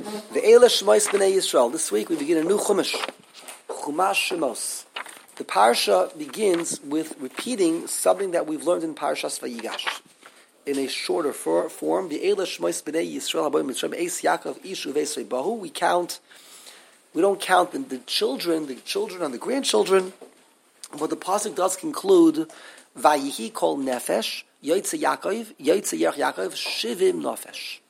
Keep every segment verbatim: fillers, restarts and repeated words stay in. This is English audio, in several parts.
Ve'ela Shmos B'nai Yisrael. This week we begin a new Chumash. Chumash Shemos. The parsha begins with repeating something that we've learned in Parshas Vayigash in a shorter for, form. Ve'ela Shmos B'nai Yisrael Haboim Mitzrayim Eis Yaakov Ishu Ve'esrei Bahu. We count. We don't count the, the children, the children and the grandchildren, but the pasuk does conclude Vayihi Kol Nefesh Yoitze Yaakov Yoitze Yerach Yaakov Shivim Nefesh.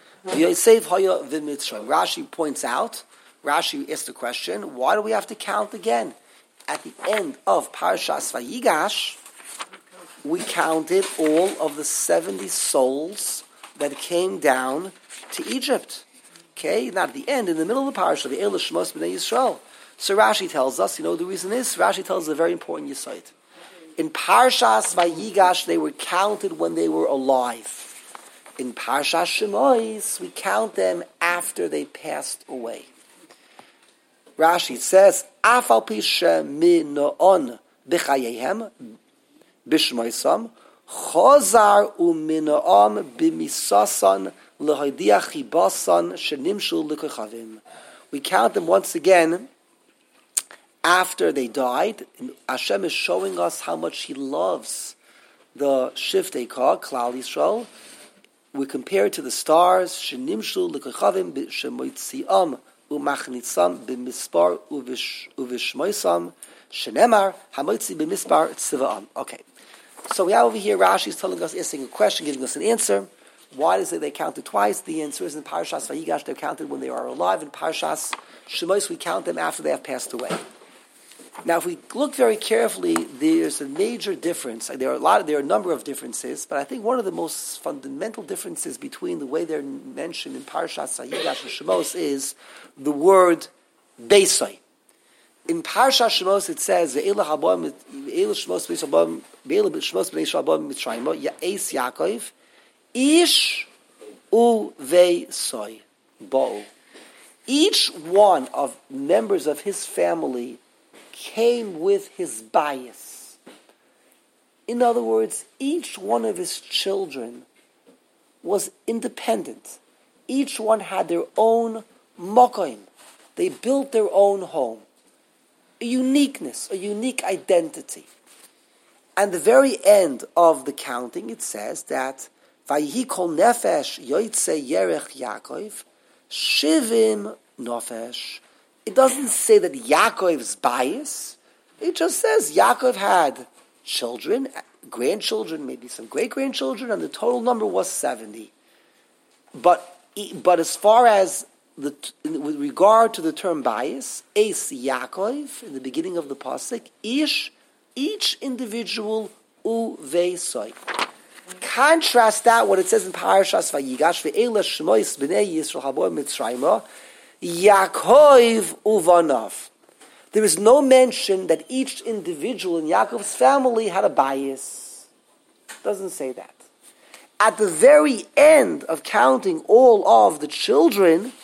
Rashi points out, Rashi asked the question, why do we have to count again? At the end of Parshas Vayigash, we counted all of the seventy souls that came down to Egypt. Okay, not at the end, in the middle of the Parasha, the Ve'ela Shmos B'nai Yisrael. So Rashi tells us, you know the reason is? Rashi tells us a very important yesod. In Parshas Vayigash, they were counted when they were alive. In Parshas Shemos, we count them after they passed away. Rashi says, "Afal pisha minoon b'chayehem b'shmoisam chozar uminoam b'misasan lehoidiach chibasan shenimshu l'kochavim." We count them once again after they died. And Hashem is showing us how much He loves the Shiftei Kah, Klal Yisrael. We compare it to the stars. Shenimshu l'kochavim b'shemoitziam u'machnitzam b'mispar uvishmoisam shenemar hamoitzi b'mispar tzivaam. Okay, so we have over here Rashi is telling us, asking a question, giving us an answer. Why is it they counted twice? The answer is in Parshas Vayigash they're counted when they are alive. In Parshas Shemos we count them after they have passed away. Now, if we look very carefully, there's a major difference. There are a lot. Of, there are a number of differences, but I think one of the most fundamental differences between the way they're mentioned in Parshas Vayigash and Shemos is the word Beisai. In Parshas Shemos it says Ve'ela Haboim Ve'ela Shemos B'nei Shabam Ve'ela Shemos B'nei Shabam Mitzrayim Ya'es Yaakov Ish Uveisai Bo'u. Each one of members of his family came with his bias. In other words, each one of his children was independent. Each one had their own mokoim. They built their own home. A uniqueness, a unique identity. And the very end of the counting, it says that Vayihi kol nefesh yoitze yerech Yaakov shivim nefesh. It doesn't say that Yaakov's bias. It just says Yaakov had children, grandchildren, maybe some great-grandchildren, and the total number was seventy. But but as far as, the with regard to the term bias, Eis Yaakov, in the beginning of the pasuk, Ish, each individual uveisai. Contrast that, what it says in Parashas Vayigash, Ve'ela Shmos B'nai Yisrael Haboim Mitzrayim, Yaakov uvanav. There is no mention that each individual in Yaakov's family had a bias. It doesn't say that. At the very end of counting all of the children,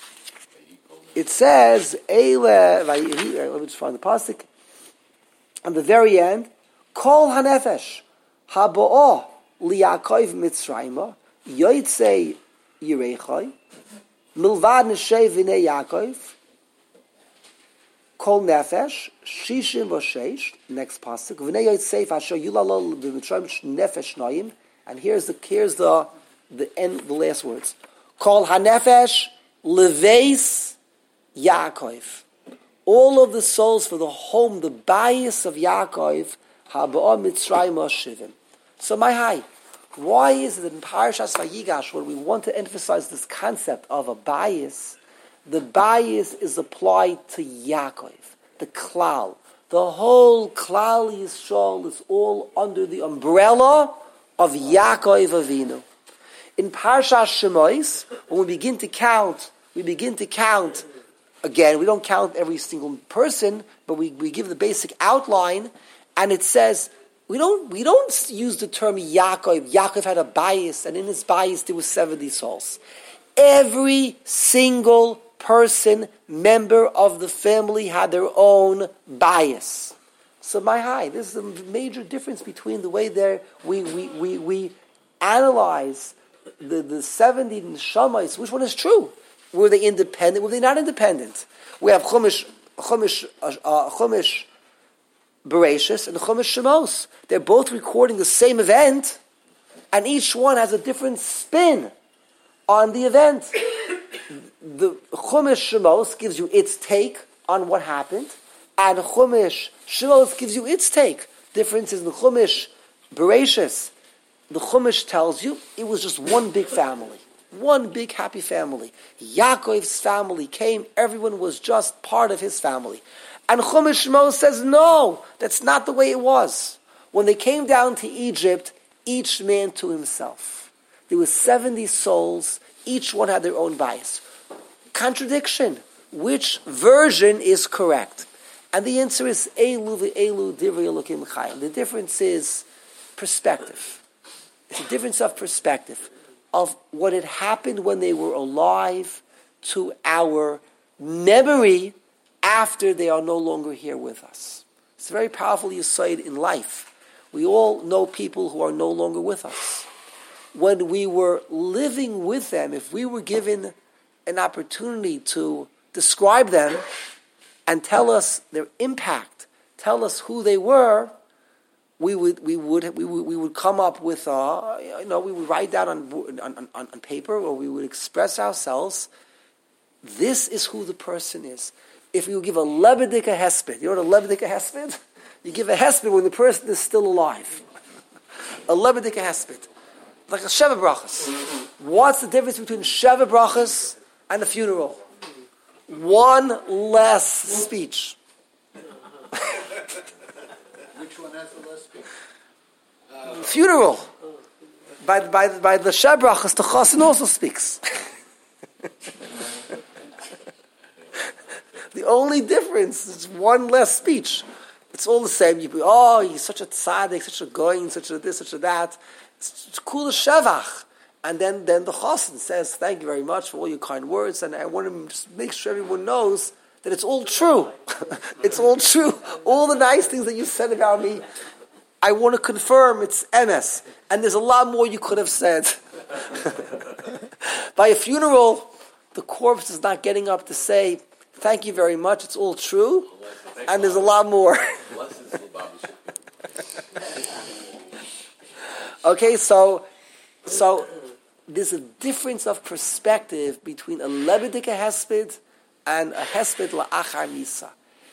it says, Eile, let me just find the pasuk. On the very end, Kol hanefesh habo'ah liYaakov Mitzrayim yoytzei yirechai Milvad Neshei V'nei Yaakov Kol Nefesh Shishim V'Sheish. Next pasuk V'nei Yotzei Asher Yulalol B'Mitzrayim Nefesh Noim. And here's the here's the the end the last words. Kol Hanefesh Leveis Yaakov. All of the souls for the home, the bias of Yaakov Haba'ah Mitzrayim Shivim. So my high. Why is it that in Parashas Vayigash, when we want to emphasize this concept of a bias, the bias is applied to Yaakov, the Klal. The whole Klal Yisrael is all under the umbrella of Yaakov Avinu. In Parashas Shemos, when we begin to count, we begin to count, again, we don't count every single person, but we, we give the basic outline, and it says, We don't we don't use the term Yaakov. Yaakov had a bias, and in his bias there were seventy souls. Every single person, member of the family, had their own bias. So my high, this is a major difference between the way there we we we, we analyze the, the seventy neshamas. Which one is true? Were they independent? Were they not independent? We have Chumash, Chumash, uh, Chumash Bereshis and Chumash Shemos. They're both recording the same event, and each one has a different spin on the event. The Chumash Shemos gives you its take on what happened, and Chumash Shemos gives you its take. Difference is in the Chumash Bereshis. The Chumash tells you it was just one big family. One big happy family. Yaakov's family came, everyone was just part of his family. And Chumash Shemos says, no, that's not the way it was. When they came down to Egypt, each man to himself. There were seventy souls, each one had their own bias. Contradiction. Which version is correct? And the answer is, Elu ve'elu divrei Elokim chayim. The difference is perspective. It's a difference of perspective. Of what had happened when they were alive to our memory after they are no longer here with us. It's a very powerful yesod in life. We all know people who are no longer with us. When we were living with them, if we were given an opportunity to describe them and tell us their impact, tell us who they were, we would we would we would we would come up with uh you know we would write down on on, on on paper, or we would express ourselves. This is who the person is. If you give a lebedika hesped, you know what a lebedika hesped? You give a hesped when the person is still alive. A lebedika hesped, like a sheva brachas. What's the difference between sheva brachas and a funeral? One less speech. Which one has the less speech? Uh, Funeral. By, by, by the Shebrachas, the Chassan also speaks. The only difference is one less speech. It's all the same. You be, oh, he's such a tzaddik, such a goyin, such a this, such a that. It's, it's cool as shevach. And then, then the Chassan says, thank you very much for all your kind words, and I want to just make sure everyone knows that it's all true. It's all true. All the nice things that you said about me, I want to confirm it's M S. And there's a lot more you could have said. By a funeral, the corpse is not getting up to say, thank you very much, it's all true. And there's a lot more. Okay, so, so there's a difference of perspective between a lebedika hesped and a hesped la'achar misa.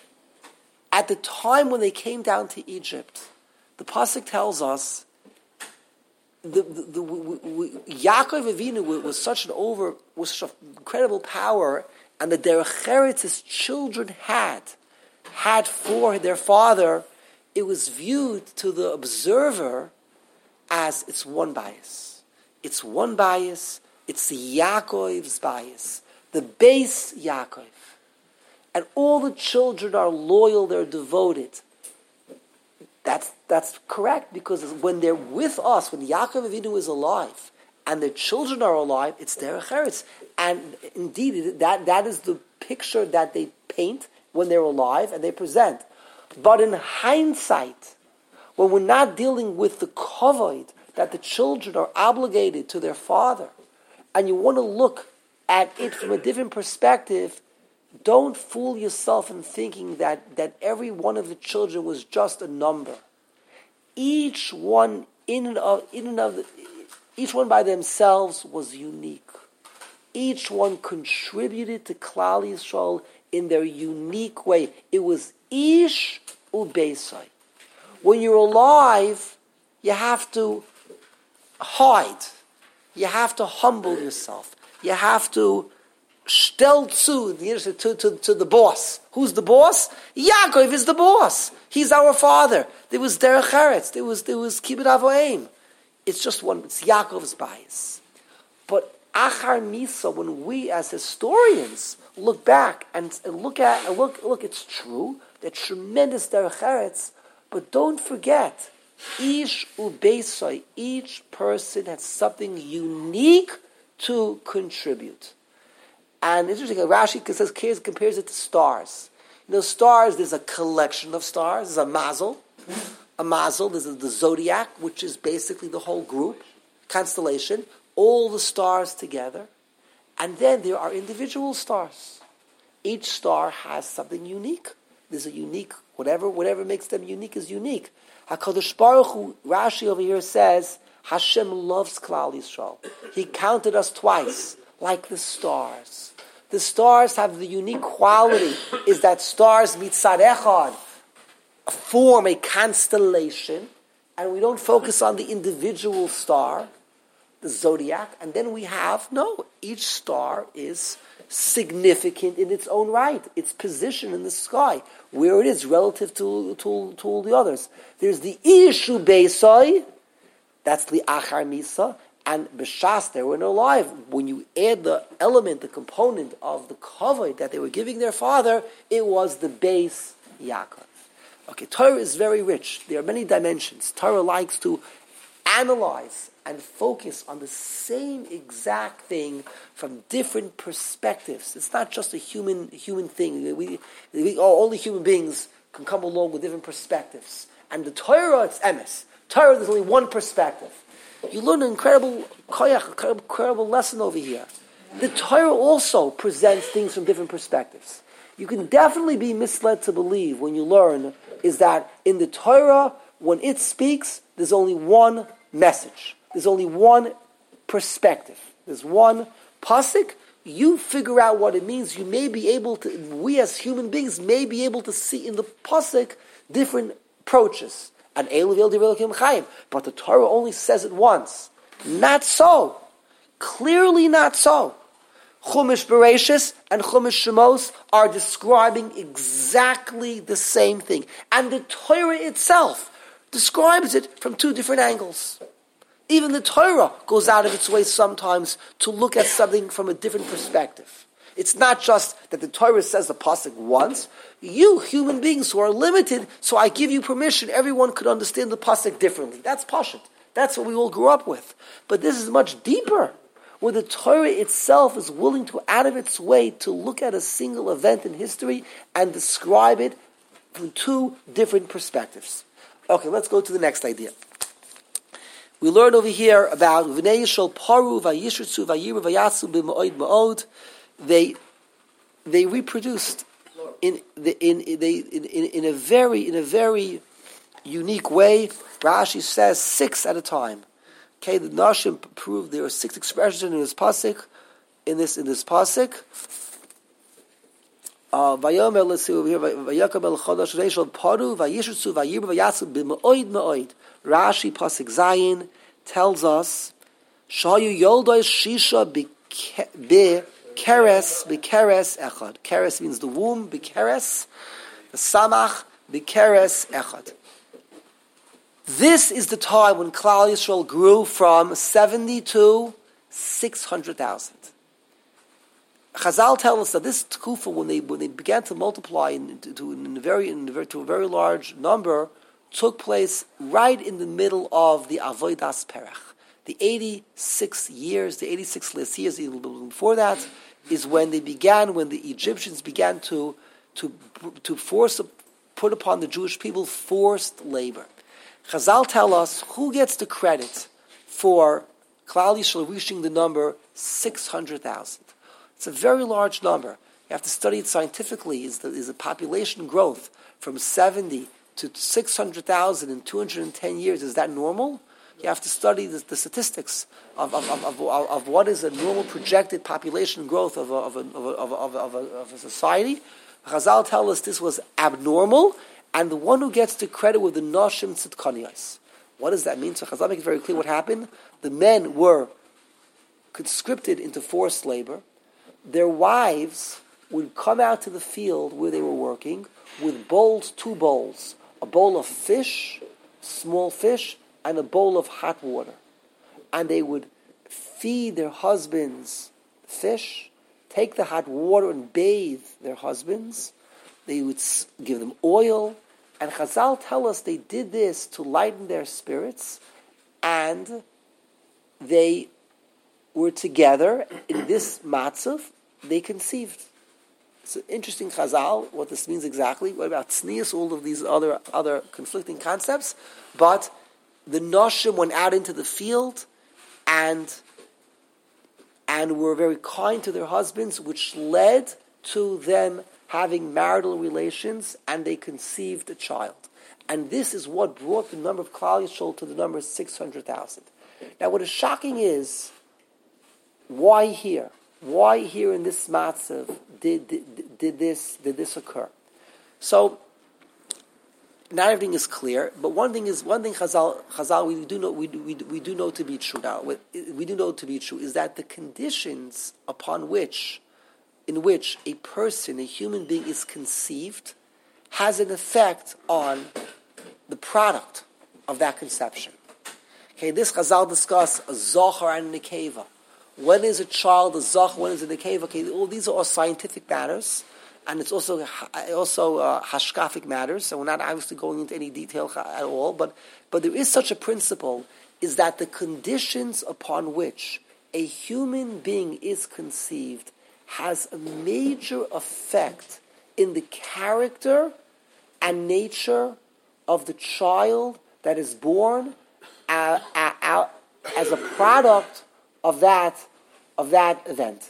At the time when they came down to Egypt, the pasuk tells us the, the, the we, we, Yaakov Avinu was such an over was such an incredible power, and the derech eretz his children had had for their father. It was viewed to the observer as it's one bias. It's one bias. It's Yaakov's bias. The base Yaakov. And all the children are loyal, they're devoted. That's that's correct, because when they're with us, when Yaakov Avinu is alive, and their children are alive, it's derech eretz. And indeed, that, that is the picture that they paint when they're alive and they present. But in hindsight, when we're not dealing with the kavod that the children are obligated to their father, and you want to look at it from a different perspective, don't fool yourself in thinking that, that every one of the children was just a number. Each one in and of, in and of the, each one by themselves was unique. Each one contributed to Klal Yisrael in their unique way. It was ish ubeisai. When you're alive, you have to hide. You have to humble yourself. You have to stel zu, to, to, to the boss. Who's the boss? Yaakov is the boss. He's our father. There was derech eretz. There was there was kibbud avoim. It's just one. It's Yaakov's bias. But achar misa, when we as historians look back and, and look at and look look, it's true. That tremendous derech eretz. But don't forget, ish ubeisai. Each person has something unique to contribute. And interesting, Rashi says compares it to stars. You know, stars, there's a collection of stars. There's a mazel. A mazel, there's the zodiac, which is basically the whole group, constellation, all the stars together. And then there are individual stars. Each star has something unique. There's a unique, whatever whatever makes them unique is unique. HaKadosh Baruch Hu, Rashi over here says, Hashem loves Klal Yisrael. He counted us twice, like the stars. The stars have the unique quality, is that stars mitzad echad form a constellation, and we don't focus on the individual star, the zodiac, and then we have, no, each star is significant in its own right, its position in the sky, where it is relative to, to, to all the others. There's the Ishu Beisai, that's the Achar Misa, and B'Shas, they were alive. When you add the element, the component of the kavod that they were giving their father, it was the base Yaakov. Okay, Torah is very rich. There are many dimensions. Torah likes to analyze and focus on the same exact thing from different perspectives. It's not just a human human thing. We, we all the human beings can come along with different perspectives. And the Torah, it's emes. Torah, there's only one perspective. You learn an incredible koyach, incredible, incredible lesson over here. The Torah also presents things from different perspectives. You can definitely be misled to believe when you learn is that in the Torah, when it speaks, there's only one message. There's only one perspective. There's one pasuk. You figure out what it means. You may be able to, we as human beings may be able to see in the pasuk different approaches. And but the Torah only says it once. Not so. Clearly not so. Chumash Bereshis and Chumash Shemos are describing exactly the same thing. And the Torah itself describes it from two different angles. Even the Torah goes out of its way sometimes to look at something from a different perspective. It's not just that the Torah says the pasuk once. You, human beings who are limited, so I give you permission, everyone could understand the pasuk differently. That's pashut. That's what we all grew up with. But this is much deeper, where the Torah itself is willing to out of its way to look at a single event in history and describe it from two different perspectives. Okay, let's go to the next idea. We learn over here about V'nei Yishol Paru Vayishritzu Vayiru Vayatsu B'Ma'od Ma'od. They they reproduced in the, in they in, in, in a very in a very unique way. Rashi says six at a time. Okay, the Nashim proved there are six expressions in this pasuk. In this in this pasuk, Vayomer let's see over here. Vayakom el chodesh reishol paru vayishutzu vayiru vayatsu b'ma'od ma'od. Rashi pasuk Zayin tells us shayu yoldos shisha be keres be keres echad. Keres means the womb. Be keres the samach be keres echad. This is the time when Klal Yisrael grew from seventy to six hundred thousand. Chazal tell us that this tkufa, when they when they began to multiply into to, in a very in a, to a very large number, took place right in the middle of the Avodas Perach. The eighty-six years, the eighty-six last years before that, is when they began, when the Egyptians began to to to force put upon the Jewish people forced labor. Chazal tell us who gets the credit for Klal Yisrael reaching the number six hundred thousand. It's a very large number. You have to study it scientifically. Is the is the population growth from seventy to six hundred thousand in two hundred ten years? Is that normal? You have to study the, the statistics of of, of, of of what is a normal projected population growth of a, of a, of a, of a, of a, of a, of a society. Chazal tell us this was abnormal. And the one who gets the credit with the Noshim Tzidkaniyos. What does that mean? So Chazal makes it very clear what happened. The men were conscripted into forced labor. Their wives would come out to the field where they were working with bowls, two bowls. A bowl of fish, small fish, and a bowl of hot water. And they would feed their husbands fish, take the hot water and bathe their husbands. They would give them oil. And Chazal tell us they did this to lighten their spirits, and they were together in this matzav. They conceived. It's an interesting Chazal, what this means exactly. What about tznius, all of these other other conflicting concepts. But the Noshim went out into the field, and and were very kind to their husbands, which led to them having marital relations, and they conceived a child. And this is what brought the number of Klal Yisrael to the number six hundred thousand. Now what is shocking is, why here? Why here in this matzav did, did, did, this, did this occur? So, not everything is clear, but one thing is one thing Chazal, Chazal we do know we do, we do, we do know to be true now. We do know to be true is that the conditions upon which, in which a person, a human being, is conceived, has an effect on the product of that conception. Okay, this Chazal discuss a zohar and a nekeva. When is a child a zohar? When is a nekeva? Okay, all these are all scientific matters. And it's also also uh, hashkafic matters, so we're not obviously going into any detail at all, but, but there is such a principle, is that the conditions upon which a human being is conceived has a major effect in the character and nature of the child that is born uh, uh, uh, as a product of that, of that event.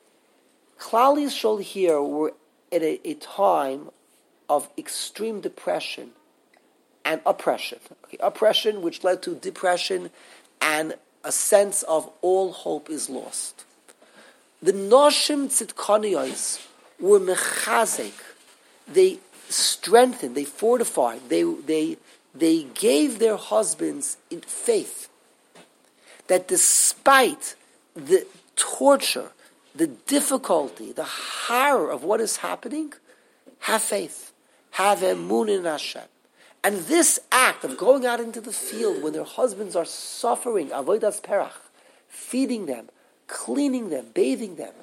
Klal Yisrael here were at a, a time of extreme depression and oppression. Okay, oppression which led to depression and a sense of all hope is lost. The Noshim Tzidkoniyos were mechazek. They strengthened, they fortified, they, they, they gave their husbands in faith that despite the torture, the difficulty, the horror of what is happening, have faith. Have emun in Hashem. And this act of going out into the field when their husbands are suffering, avodas perach, feeding them, cleaning them, bathing them,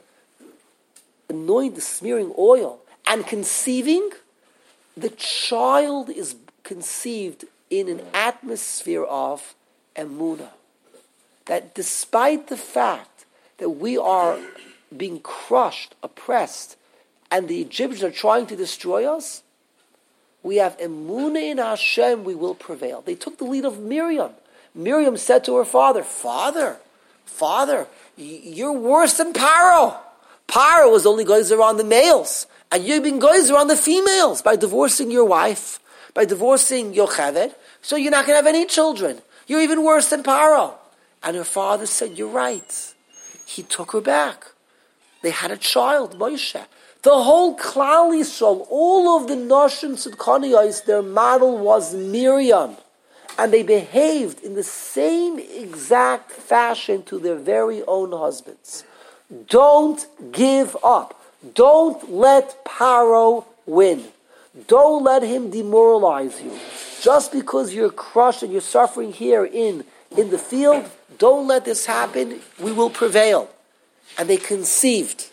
anointing, smearing oil, and conceiving, the child is conceived in an atmosphere of emunah. That despite the fact that we are being crushed, oppressed, and the Egyptians are trying to destroy us, we have emunah in Hashem, we will prevail. They took the lead of Miriam. Miriam said to her father, Father, Father, you're worse than Paro. Paro was only gozer on the males, and you've been gozer on the females by divorcing your wife, by divorcing Yocheved, so you're not going to have any children. You're even worse than Paro. And her father said, you're right. He took her back. They had a child, Moshe. The whole Klal Yisrael, all of the Noshim Tzidkoniyos, their model was Miriam. And they behaved in the same exact fashion to their very own husbands. Don't give up. Don't let Paro win. Don't let him demoralize you. Just because you're crushed and you're suffering here in, in the field, don't let this happen. We will prevail. And they conceived.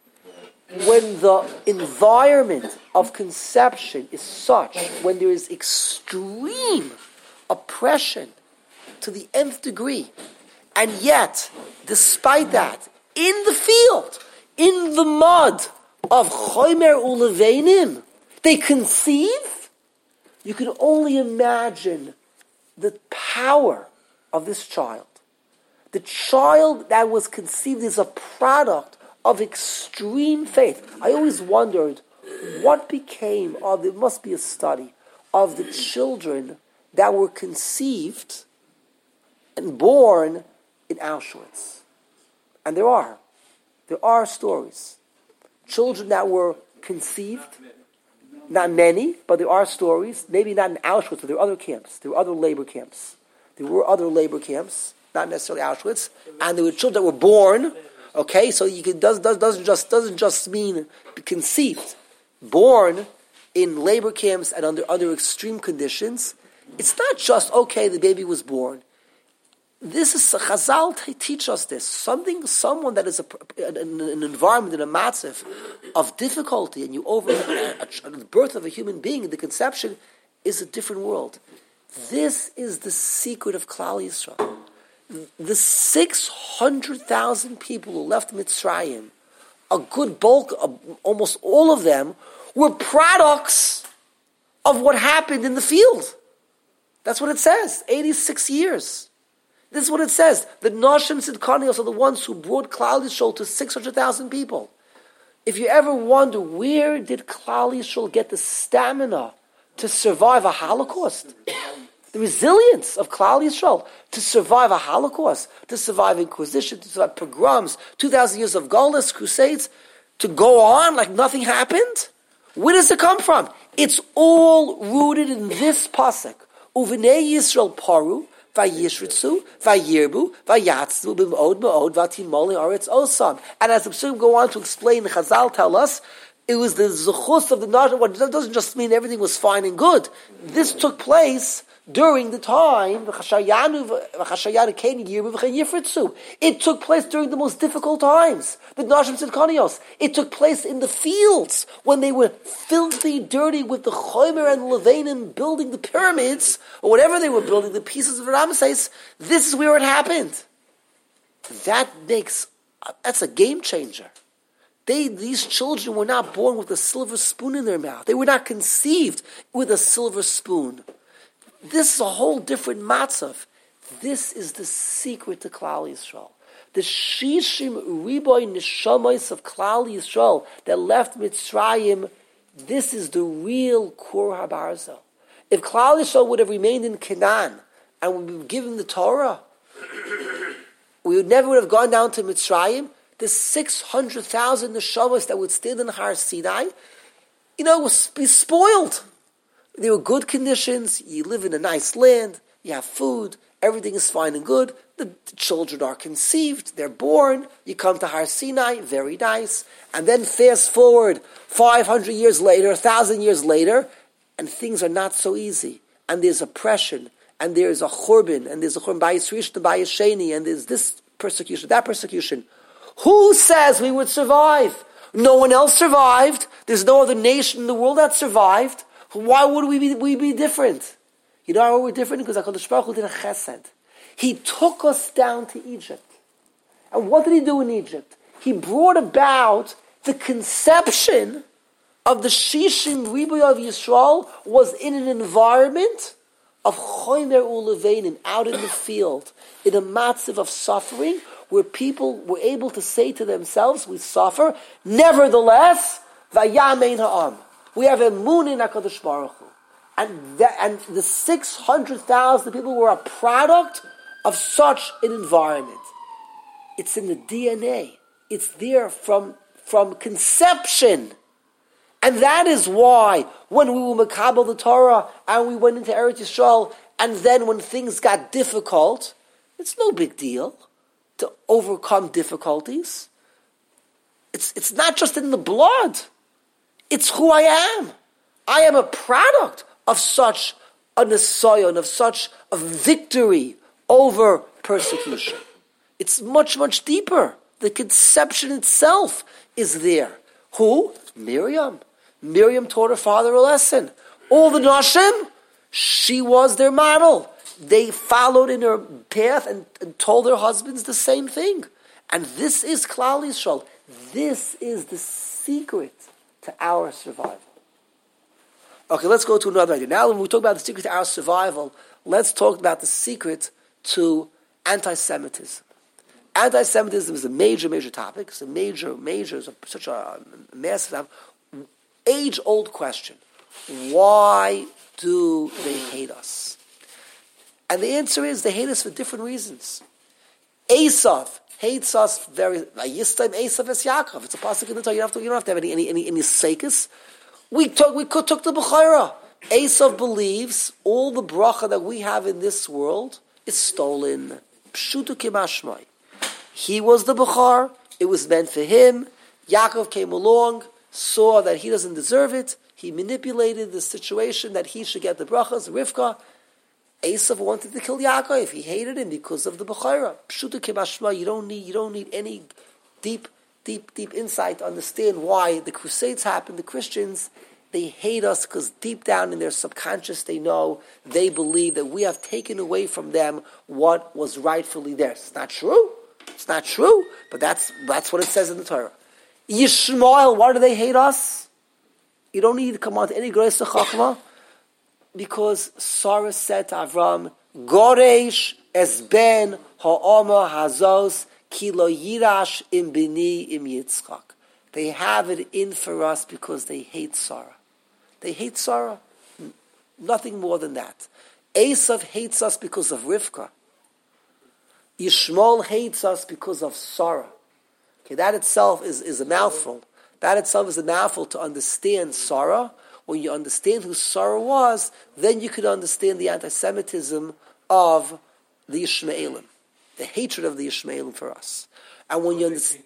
When the environment of conception is such, when there is extreme oppression to the nth degree, and yet, despite that, in the field, in the mud of Chomer Uleveinim, they conceive, you can only imagine the power of this child. The child that was conceived is a product of extreme faith. I always wondered what became of, there must be a study, of the children that were conceived and born in Auschwitz. And there are. There are stories. Children that were conceived, not many, but there are stories, maybe not in Auschwitz, but there were other camps. There were other labor camps. There were other labor camps, not necessarily Auschwitz, and there were children that were born. Okay, so you can does does doesn't just doesn't just mean conceived, born in labor camps and under under extreme conditions. It's not just okay the baby was born. This is Chazal teach us this. Something, someone that is a, an, an environment in a matzav of difficulty, and you over a, a, the birth of a human being, the conception is a different world. This is the secret of Klal Yisrael. The six hundred thousand people who left Mitzrayim, a good bulk, of, almost all of them, were products of what happened in the field. That's what it says, eighty-six years. This is what it says. The Noshim Tzidkanios are the ones who brought Klal Yisrael to six hundred thousand people. If you ever wonder, where did Klal Yisrael get the stamina to survive a Holocaust? The resilience of Klal Yisrael to survive a Holocaust, to survive Inquisition, to survive pogroms, two thousand years of Golas, Crusades, to go on like nothing happened? Where does it come from? It's all rooted in this pasuk. Uvinei Yisrael paru, vayishritzu, vayirbu, vayatzvu, b'mod ma'od, vatimoli aretz osam. And as the Psukim go on to explain, Chazal tell us, it was the zuchus of the Nashim. What that doesn't just mean everything was fine and good. This took place during the time, it took place during the most difficult times. The Nashim Tzidkanios. It took place in the fields when they were filthy, dirty with the Chomer and Levanim building the pyramids, or whatever they were building, the pieces of Ramesses. This is where it happened. That makes, that's a game changer. They, these children were not born with a silver spoon in their mouth. They were not conceived with a silver spoon. This is a whole different matzav. This is the secret to Klal Yisrael. The shishim riboy neshamayis of Klal Yisrael that left Mitzrayim, this is the real Kur HaBarzel. If Klal Yisrael would have remained in Canaan and would be given the Torah, we would never would have gone down to Mitzrayim. The six hundred thousand neshamayis that would stand in Har Sinai, you know, would be spoiled. There were good conditions, you live in a nice land, you have food, everything is fine and good, the, the children are conceived, they're born, you come to Har Sinai, very nice, and then fast forward five hundred years later, one thousand years later, and things are not so easy, and there's oppression, and there's a churban, and there's a churban bayis rishon and bayis sheni, and there's this persecution, that persecution. Who says we would survive? No one else survived, there's no other nation in the world that survived. Why would we be, we be different? You know why we're different? Because HaKadosh Baruch Hu did a chesed. He took us down to Egypt. And what did he do in Egypt? He brought about the conception of the Shishim Riboy of Yisrael was in an environment of Chomer Ulevein, out in the field, in a matziv of suffering, where people were able to say to themselves, we suffer, nevertheless, Vayamein Ha'am. We have a moon in HaKadosh Baruch Hu. And, that, and the six hundred thousand people were a product of such an environment. It's in the D N A. It's there from, from conception. And that is why when we were Makabel the Torah and we went into Eretz Yisrael, and then when things got difficult, it's no big deal to overcome difficulties. It's, it's not just in the blood. It's who I am. I am a product of such a nesayon, of such a victory over persecution. It's much, much deeper. The conception itself is there. Who? Miriam. Miriam taught her father a lesson. All the Nashim, she was their model. They followed in her path and, and told their husbands the same thing. And this is Klal Yisrael. This is the secret to our survival. Okay, let's go to another idea. Now when we talk about the secret to our survival, let's talk about the secret to anti-Semitism. Anti-Semitism is a major, major topic. It's a major, major, it's a, such a massive, age-old question. Why do they hate us? And the answer is they hate us for different reasons. Esav hates us very. Vayistam Esav es Yaakov. It's a pasuk in the Torah. You don't have to. You don't have to have any any any, any sekes. We took we could took the bechira. Esav believes all the bracha that we have in this world is stolen. Pshutu kimashmai. He was the bechar. It was meant for him. Yaakov came along, saw that he doesn't deserve it. He manipulated the situation that he should get the brachas. Rivka. Esav wanted to kill Yaakov. He hated him because of the Bechira. Pshuta kibashma. You don't need. You don't need any deep, deep, deep insight to understand why the Crusades happened. The Christians, they hate us because deep down in their subconscious, they know they believe that we have taken away from them what was rightfully theirs. It's not true. It's not true. But that's that's what it says in the Torah. Yishmael. Why do they hate us? You don't need to come on to any grace of chachma. Because Sarah said to Avram, Goresh es ben ha'oma hazos ki lo yirash im bini im Yitzchak. They have it in for us because they hate Sarah. They hate Sarah. Nothing more than that. Esav hates us because of Rivka. Yishmael hates us because of Sarah. Okay, that itself is, is a mouthful. That itself is a mouthful to understand Sarah. When you understand who Sarah was, then you could understand the anti-Semitism of the Ishmaelim, the hatred of the Ishmaelim for us. And when you understand,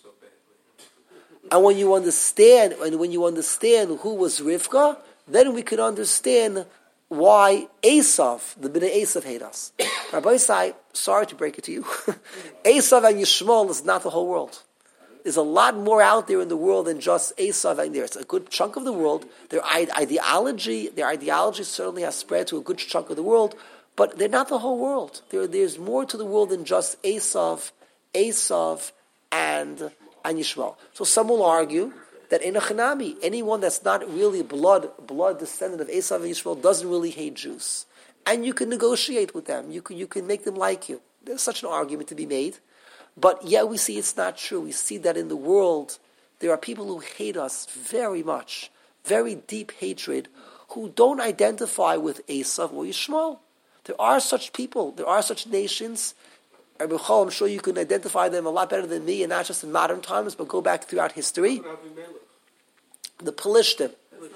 and when you understand, and when you understand who was Rivka, then we could understand why Esav, the Bnei Esav, hate us. Rabbi Isai, sorry to break it to you, Esav and Yishmael is not the whole world. There's a lot more out there in the world than just Esav and there's a good chunk of the world. Their ideology, their ideology certainly has spread to a good chunk of the world, but they're not the whole world. There, there's more to the world than just Esav, Esav, and and Yishmael. So some will argue that in a Chanami, anyone that's not really blood blood descendant of Esav and Yishmael doesn't really hate Jews, and you can negotiate with them. You can you can make them like you. There's such an argument to be made. But yet we see it's not true. We see that in the world, there are people who hate us very much, very deep hatred, who don't identify with Esav or Yishmael. There are such people. There are such nations. I'm sure you can identify them a lot better than me, and not just in modern times, but go back throughout history. The Pelishtim.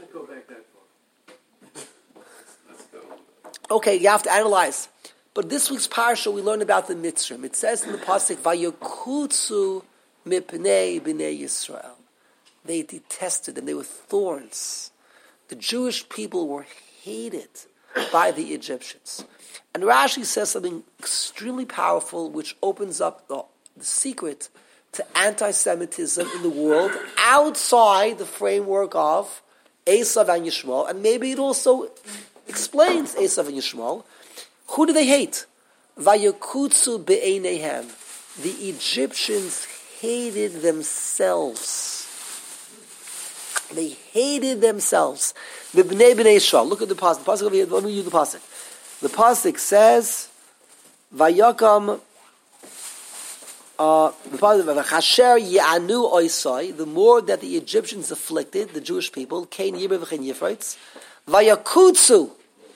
Okay, you have to analyze. But this week's parsha, we learn about the Mitzrim. It says in the pasuk, "Vayokutsu mipnei bnei Yisrael." They detested them. They were thorns. The Jewish people were hated by the Egyptians. And Rashi says something extremely powerful, which opens up the, the secret to anti-Semitism in the world outside the framework of Esav and Yishmael, and maybe it also explains Esav and Yishmael. Who do they hate? Vayokutsu be'einehem. The Egyptians hated themselves. They hated themselves. The bnei bnei Yisrael. Look at the pasuk. The pasuk over here. Let me use the pasuk. The pasuk says, "Vayakam." Uh, the the more that the Egyptians afflicted the Jewish people, Kain Yibir v'Chein Yifrites, Vayakutsu.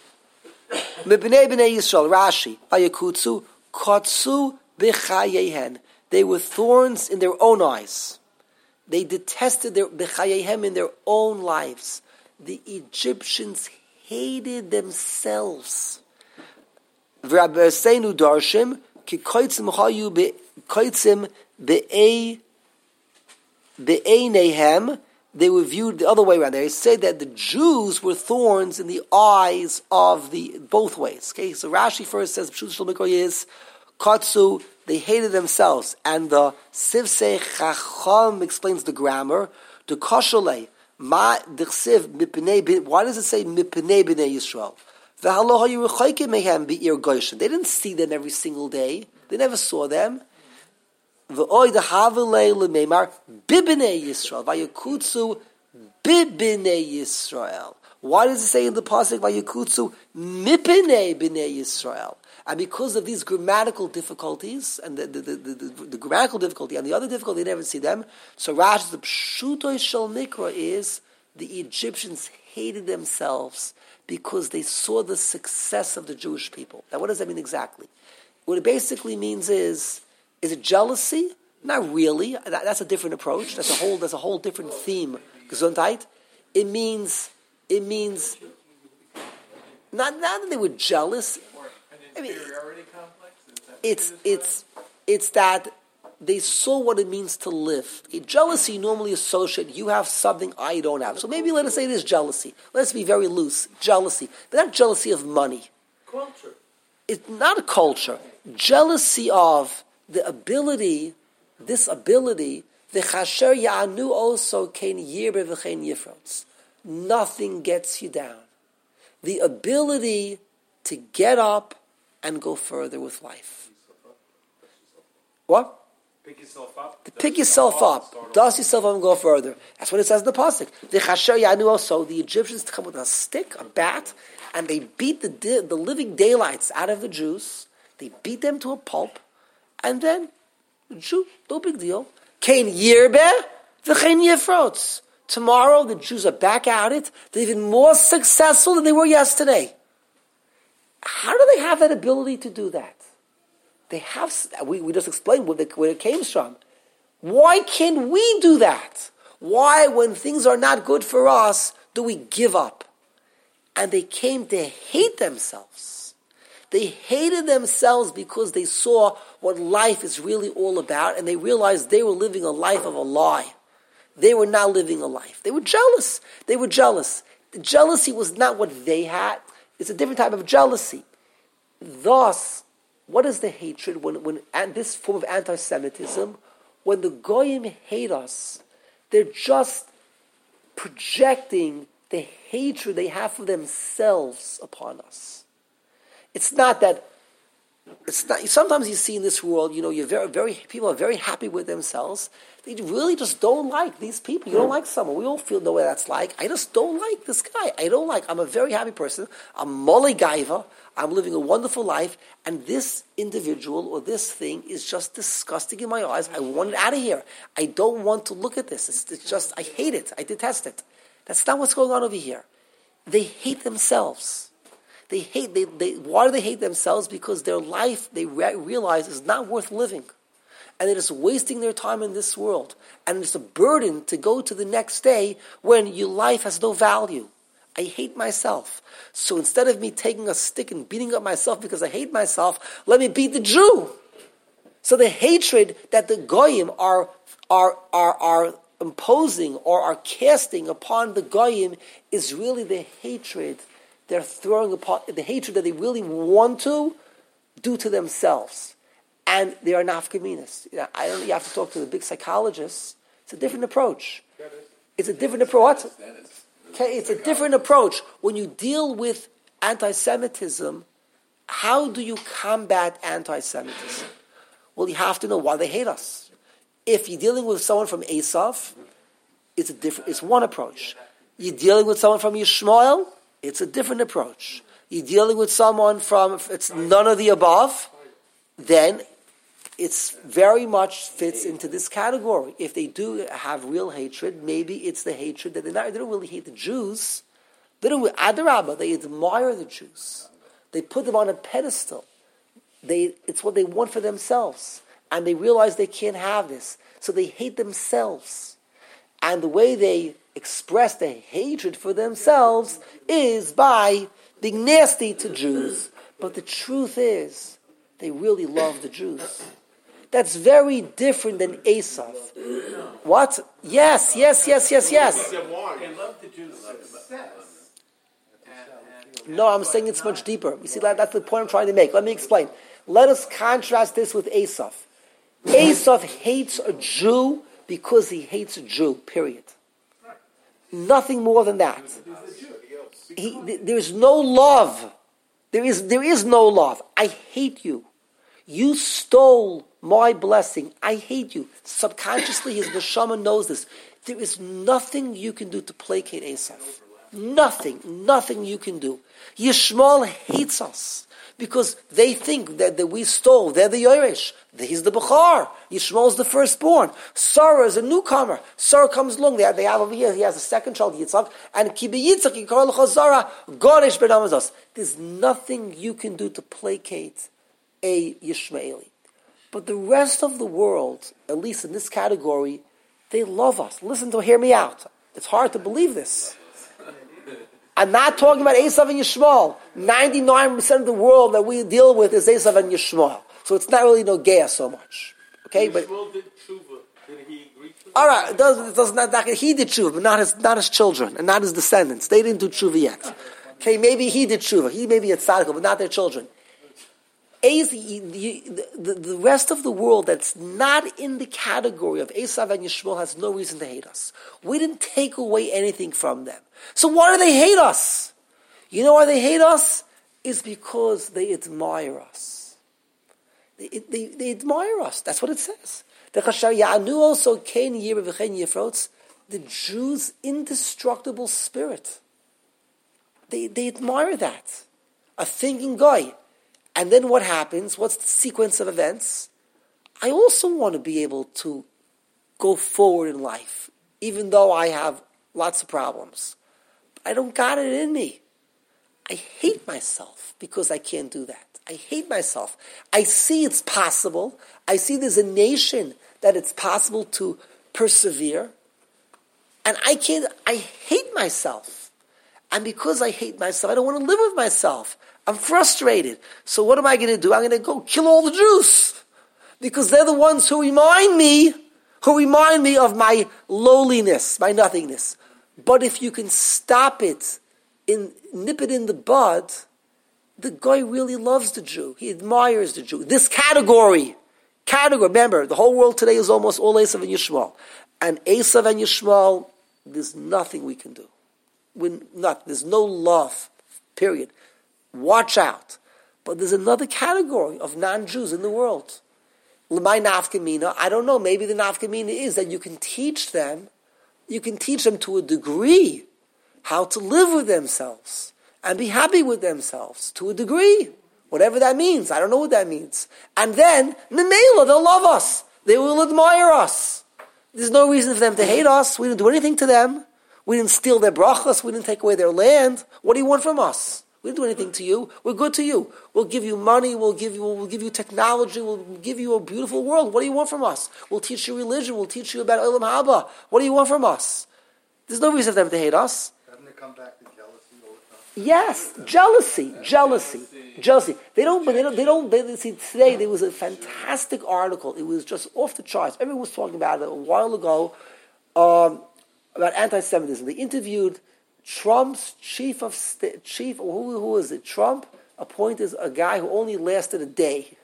Mibnei bnei Yisrael, Rashi, Vayakutsu, Kotsu b'chayehen. They were thorns in their own eyes. They detested their b'chayehem in their own lives. The Egyptians hated themselves. V'Rabbeinu darshim ki koitzim chayu bekoitzim be'ei be'einehem. They were viewed the other way around. They say that the Jews were thorns in the eyes of the both ways. Okay, so Rashi first says Pshut Shel Mikra is Katsu. They hated themselves, and the Sivsei Chacham explains the grammar. The Kosholei Ma Dichsiv Mipnei. Why does it say Mipnei Bnei Yisrael? V'Halo Hayu Rechokim Mehem Be'ir Goshen. They didn't see them every single day. They never saw them. V'oy dehavelei lemeimar bibnei Yisrael vayakutsu bibnei Yisrael. Why does it say in the pasuk vayakutsu mipnei bnei Yisrael? And because of these grammatical difficulties and the the, the, the, the, the grammatical difficulty and the other difficulty, they never see them. So Rashi, the pshutoi shel mikra is the Egyptians hated themselves because they saw the success of the Jewish people. Now, what does that mean exactly? What it basically means is. Is it jealousy? Not really. That, that's a different approach. That's a whole. That's a whole different theme. Gesundheit. It means. It means. Not, not that they were jealous. I mean, it's it's it's that they saw what it means to live. A jealousy normally associated. You have something I don't have. So maybe let us say it is jealousy. Let's be very loose. Jealousy, but not jealousy of money. Culture. It's not a culture. Jealousy of the ability, this ability, the chasher ya'anu also kain yirbe v'chein yifrotz. Nothing gets you down. The ability to get up and go further with life. What? Pick yourself up. To pick yourself up. Dust yourself up and go further. That's what it says in the pasuk. The Chasher Yanu also, the Egyptians come with a stick, a bat, and they beat the di- the living daylights out of the Jews. They beat them to a pulp, and then the Jew, no big deal. Kain Yirbe, v'chein Yifrotz. Tomorrow the Jews are back at it. They're even more successful than they were yesterday. How do they have that ability to do that? They have, we, we just explained where, the, where it came from. Why can't we do that? Why, when things are not good for us, do we give up? And they came to hate themselves. They hated themselves because they saw what life is really all about, and they realized they were living a life of a lie. They were not living a life. They were jealous. They were jealous. The jealousy was not what they had. It's a different type of jealousy. Thus, what is the hatred when, when and this form of anti-Semitism? When the goyim hate us, they're just projecting the hatred they have for themselves upon us. It's not that. It's not. Sometimes you see in this world, you know, you're very, very people are very happy with themselves. They really just don't like these people. You don't like someone. We all feel know what that's like. I just don't like this guy. I don't like. I'm a very happy person. I'm molly gaiva. I'm living a wonderful life, and this individual or this thing is just disgusting in my eyes. I want it out of here. I don't want to look at this. It's, it's just, I hate it. I detest it. That's not what's going on over here. They hate themselves. They hate. They, they, why do they hate themselves? Because their life, they re- realize, is not worth living. And they're just wasting their time in this world. And it's a burden to go to the next day when your life has no value. I hate myself. So instead of me taking a stick and beating up myself because I hate myself, let me beat the Jew. So the hatred that the goyim are are are are imposing or are casting upon the goyim is really the hatred they're throwing upon, the hatred that they really want to do to themselves. And they are nafkaminas. You know, I don't. You have to talk to the big psychologists. It's a different approach. It's a different approach. Okay, it's a different approach. When you deal with anti-Semitism, how do you combat anti-Semitism? Well, you have to know why they hate us. If you're dealing with someone from Esav, it's a different. It's one approach. You're dealing with someone from Yishmael, it's a different approach. You're dealing with someone from it's none of the above, then it's very much fits into this category. If they do have real hatred, maybe it's the hatred that they're not, they don't really hate the Jews. They don't, Adarabah, they admire the Jews. They put them on a pedestal. They, it's what they want for themselves. And they realize they can't have this. So they hate themselves. And the way they express their hatred for themselves is by being nasty to Jews. But the truth is, they really love the Jews. That's very different than Esav. What? Yes, yes, yes, yes, yes. They love the Jews. No, I'm saying it's much deeper. You see, that's the point I'm trying to make. Let me explain. Let us contrast this with Esav. Esav hates a Jew because he hates a Jew, period. Nothing more than that. He, there's no love. There is, there is no love. I hate you. You stole my blessing. I hate you. Subconsciously, his neshama knows this. There is nothing you can do to placate Esav. Nothing. Nothing you can do. Yishmael hates us because they think that, that we stole. They're the Yeresh. He's the Bechar. Yishmael is the firstborn. Sarah is a newcomer. Sarah comes along. They have, they have over here, he has a second child, Yitzchak. And Kibi Yitzchak, Yikar L'chazara, Goresh Ben Amazos. There's nothing you can do to placate a Yishmaeli. But the rest of the world, at least in this category, they love us. Listen to, hear me out. It's hard to believe this. I'm not talking about Esav and Yishmael. ninety-nine percent of the world that we deal with is Esav and Yishmael. So it's not really no Geah so much. Okay, but Yishmael did tshuva. Did he agree to it? all right, it does, it does not, not, he did tshuva, but not his, not his children and not his descendants. They didn't do tshuva yet. Okay, maybe he did tshuva. He may be a tzaddik, but not their children. The, the, the rest of the world that's not in the category of Esav and Yishmael has no reason to hate us. We didn't take away anything from them. So why do they hate us? You know why they hate us? It's because they admire us. They, they, they admire us. That's what it says. The Chashar Ya'anu also Kain Yireh V'chein Yifrotz, the Jews' indestructible spirit. They they admire that. A thinking guy. And then what happens? What's the sequence of events? I also want to be able to go forward in life, even though I have lots of problems. I don't got it in me. I hate myself because I can't do that. I hate myself. I see it's possible. I see there's a nation that it's possible to persevere. And I can't, I hate myself. And because I hate myself, I don't want to live with myself. I'm frustrated. So what am I going to do? I'm going to go kill all the Jews. Because they're the ones who remind me, who remind me of my lowliness, my nothingness. But if you can stop it, in, nip it in the bud, the guy really loves the Jew. He admires the Jew. This category, category, remember, the whole world today is almost all Esav and Yishmael. And Esav and Yishmael, there's nothing we can do. We're not, there's no love, period. Watch out. But there's another category of non-Jews in the world. L'may nafkamina, I don't know, maybe the nafkamina is that you can teach them, you can teach them to a degree how to live with themselves and be happy with themselves to a degree. Whatever that means. I don't know what that means. And then, Memela, they'll love us. They will admire us. There's no reason for them to hate us. We didn't do anything to them. We didn't steal their brachas. We didn't take away their land. What do you want from us? We didn't do anything to you. We're good to you. We'll give you money. We'll give you. We'll give you technology. We'll give you a beautiful world. What do you want from us? We'll teach you religion. We'll teach you about Olam Haba. What do you want from us? There's no reason for them to hate us. Haven't it come back to jealousy all the time? Yes, jealousy, jealousy, jealousy. They don't. But they don't. They don't. They, see, today there was a fantastic article. It was just off the charts. Everyone was talking about it a while ago um, about anti-Semitism. They interviewed Trump's chief of sta- chief, who, who was it? Trump appointed a guy who only lasted a day.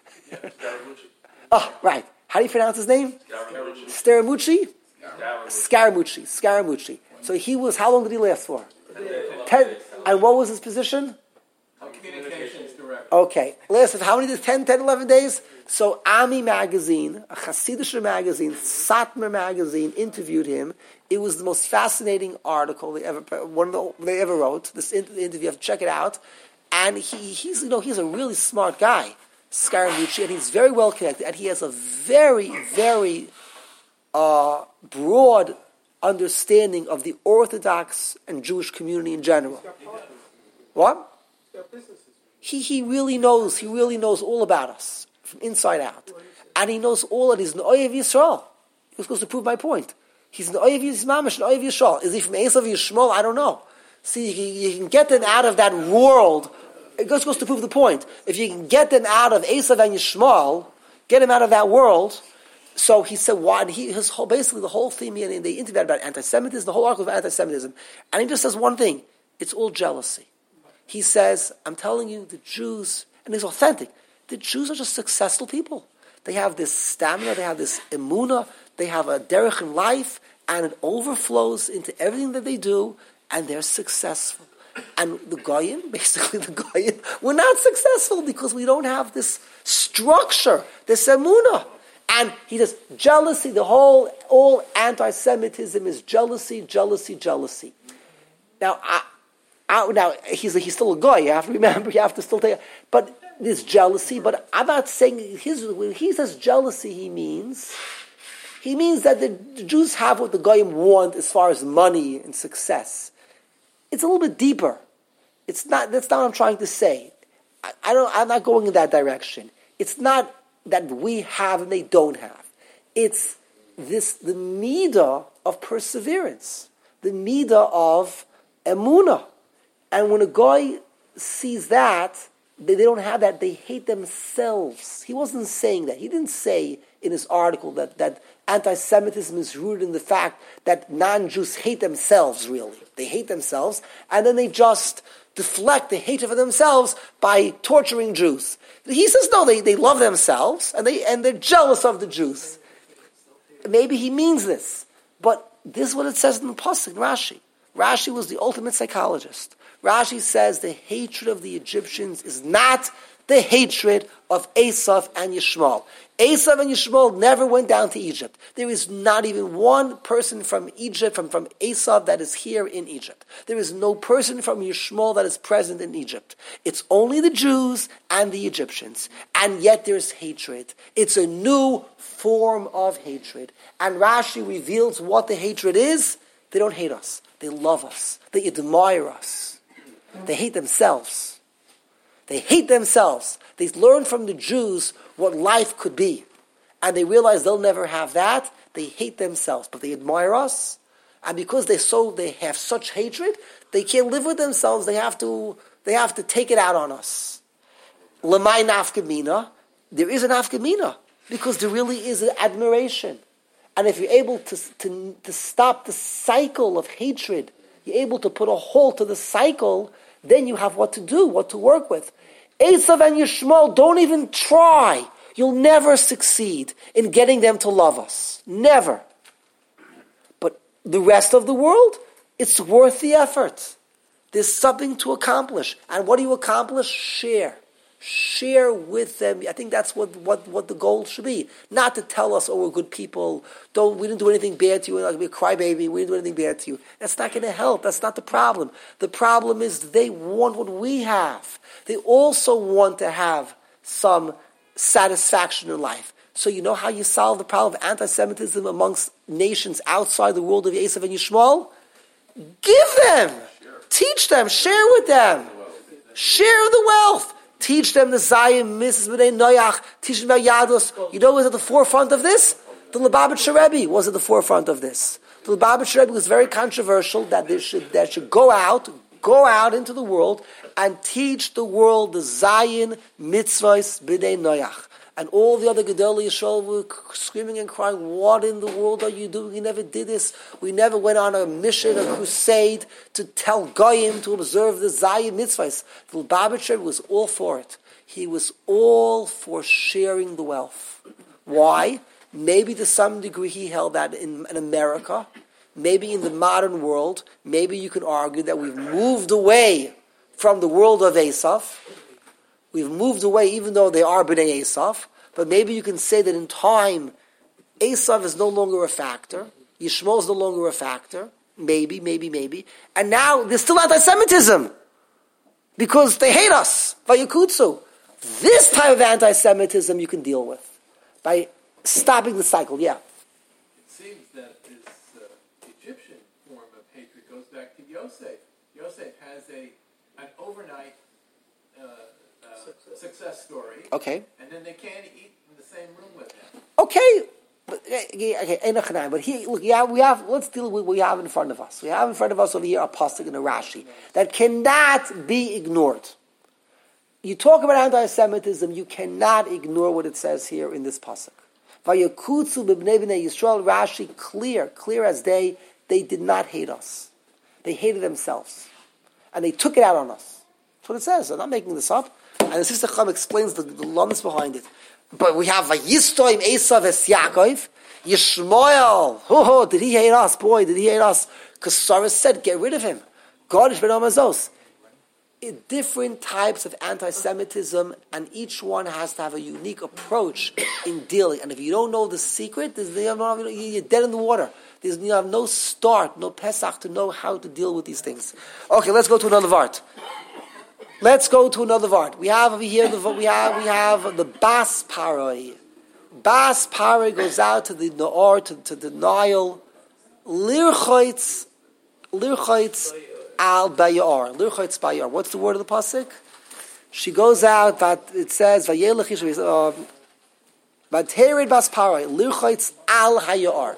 Oh, right. How do you pronounce his name? Scaramucci? Scaramucci. Scaramucci. So he was, how long did he last for? Ten. And what was his position? Communications director. Okay. Lasted how many days? ten, ten, eleven days? So Ami magazine, a Hasidic magazine, Satmar magazine, interviewed him. It was the most fascinating article they ever one of the, they ever wrote. This interview, you have to check it out. And he, he's you know he's a really smart guy, Scaramucci, and he's very well connected, and he has a very very uh, broad understanding of the Orthodox and Jewish community in general. What? He he really knows. He really knows all about us from inside out, and he knows all of his Oyev Yisrael. He was supposed to prove my point. He's an Oyev Yismamish, an Oyev Yishmael. Is he from Esav Yishmael? I don't know. See, you can, you can get them out of that world. It goes, goes to prove the point. If you can get them out of Esav and Yishmael, get them out of that world. So he said, why? And he, his whole, basically the whole theme, and they interviewed about anti-Semitism, the whole article of anti-Semitism. And he just says one thing. It's all jealousy. He says, I'm telling you, the Jews, and it's authentic, the Jews are just successful people. They have this stamina, they have this emunah, they have a derech in life, and it overflows into everything that they do, and they're successful. And the Goyim, basically the Goyim, we're not successful because we don't have this structure, this emunah. And he says, jealousy, the whole, all anti-Semitism is jealousy, jealousy, jealousy. Now, I, I, now he's, a, he's still a guy, you have to remember, you have to still take, but there's jealousy, but I'm not saying, his, when he says jealousy, he means, he means that the, the Jews have what the Goyim want as far as money and success. It's a little bit deeper. It's not, that's not what I'm trying to say. I, I don't, I'm not going in that direction. It's not that we have and they don't have. It's this, the midah of perseverance, the midah of emunah. And when a guy sees that, they, they don't have that, they hate themselves. He wasn't saying that. He didn't say in his article that, that anti-Semitism is rooted in the fact that non-Jews hate themselves, really. They hate themselves, and then they just deflect the hatred for themselves by torturing Jews. He says, no, they, they love themselves, and, they, and they're jealous of the Jews. Maybe he means this, but this is what it says in the Pasuk, Rashi. Rashi was the ultimate psychologist. Rashi says the hatred of the Egyptians is not the hatred of Esav and Yishmael. Esav and Yishmael never went down to Egypt. There is not even one person from Egypt, from, from Esav, that is here in Egypt. There is no person from Yishmael that is present in Egypt. It's only the Jews and the Egyptians. And yet there's hatred. It's a new form of hatred. And Rashi reveals what the hatred is. They don't hate us. They love us. They admire us. They hate themselves. They hate themselves. They learn from the Jews what life could be. And they realize they'll never have that. They hate themselves. But they admire us. And because they so they have such hatred, they can't live with themselves. They have to they have to take it out on us. Lamai nafkamina. There is an nafkamina. Because there really is an admiration. And if you're able to, to, to stop the cycle of hatred, you're able to put a halt to the cycle, then you have what to do, what to work with. Esav and Yishmael, don't even try. You'll never succeed in getting them to love us. Never. But the rest of the world, it's worth the effort. There's something to accomplish. And what do you accomplish? Share. Share with them. I think that's what, what, what the goal should be. Not to tell us, oh, we're good people. Don't we didn't do anything bad to you. We're not going to be a crybaby. We didn't do anything bad to you. That's not going to help. That's not the problem. The problem is they want what we have. They also want to have some satisfaction in life. So you know how you solve the problem of anti-Semitism amongst nations outside the world of Esav and Yishmael? Give them. Sure. Teach them. Share with them. Share the wealth. Teach them the Zayim, Missus B'nai Noach, teach them about Yadus. You know who was at the forefront of this? The Lubavitcher Rebbe was at the forefront of this. The Lubavitcher Rebbe was very controversial that they should, that should go out, go out into the world and teach the world the Zayin Mitzvahs B'nai Noach. And all the other Gedolei Yisrael were screaming and crying, what in the world are you doing? We never did this. We never went on a mission, a crusade to tell Goyim to observe the Zayin Mitzvahs. The Lubavitcher was all for it. He was all for sharing the wealth. Why? Maybe to some degree he held that in, in America. Maybe in the modern world, maybe you could argue that we've moved away from the world of Esav. We've moved away, even though they are B'nai Esav. But maybe you can say that in time, Esav is no longer a factor. Yishmael is no longer a factor. Maybe, maybe, maybe. And now there's still anti-Semitism. Because they hate us. Vayikutsu. This type of anti-Semitism you can deal with. By stopping the cycle, yeah. It seems that this uh, Egyptian form of hatred goes back to Yosef. Yosef has a an overnight uh, uh, success. success story. Okay. And then they can't eat in the same room with him. Okay. But, okay, but here, look, yeah, we have, let's deal with what we have in front of us. We have in front of us over here a pasuk and a Rashi that cannot be ignored. You talk about anti-Semitism, you cannot ignore what it says here in this pasuk. Vayakutsu b'bnei b'nei Yisrael, Rashi, clear, clear as day, they did not hate us. They hated themselves. And they took it out on us. That's what it says. I'm not making this up. And the Sister Chum explains the, the lumps behind it. But we have Vayistoim Esav es Yaakov, Yishmael. Oh, oh, did he hate us? Boy, did he hate us? Because Sarah said, get rid of him. God is ben Amazos. Different types of anti-Semitism, and each one has to have a unique approach in dealing. And if you don't know the secret, you're dead in the water. There's, you have no start, no Pesach to know how to deal with these things. Okay, let's go to another Vart. Let's go to another Vart. We have over here, the, we have we have the Bas Paroi. Bas Paroi goes out to the Noor, to, to the Nile. Lirchoitz, Lirchoitz al Bayar. Lirchoitz Bayar. What's the word of the pasuk? She goes out, that it says, Vayelech Yisrael, Vaterid Bas Paroi, Lirchoitz al Hayar.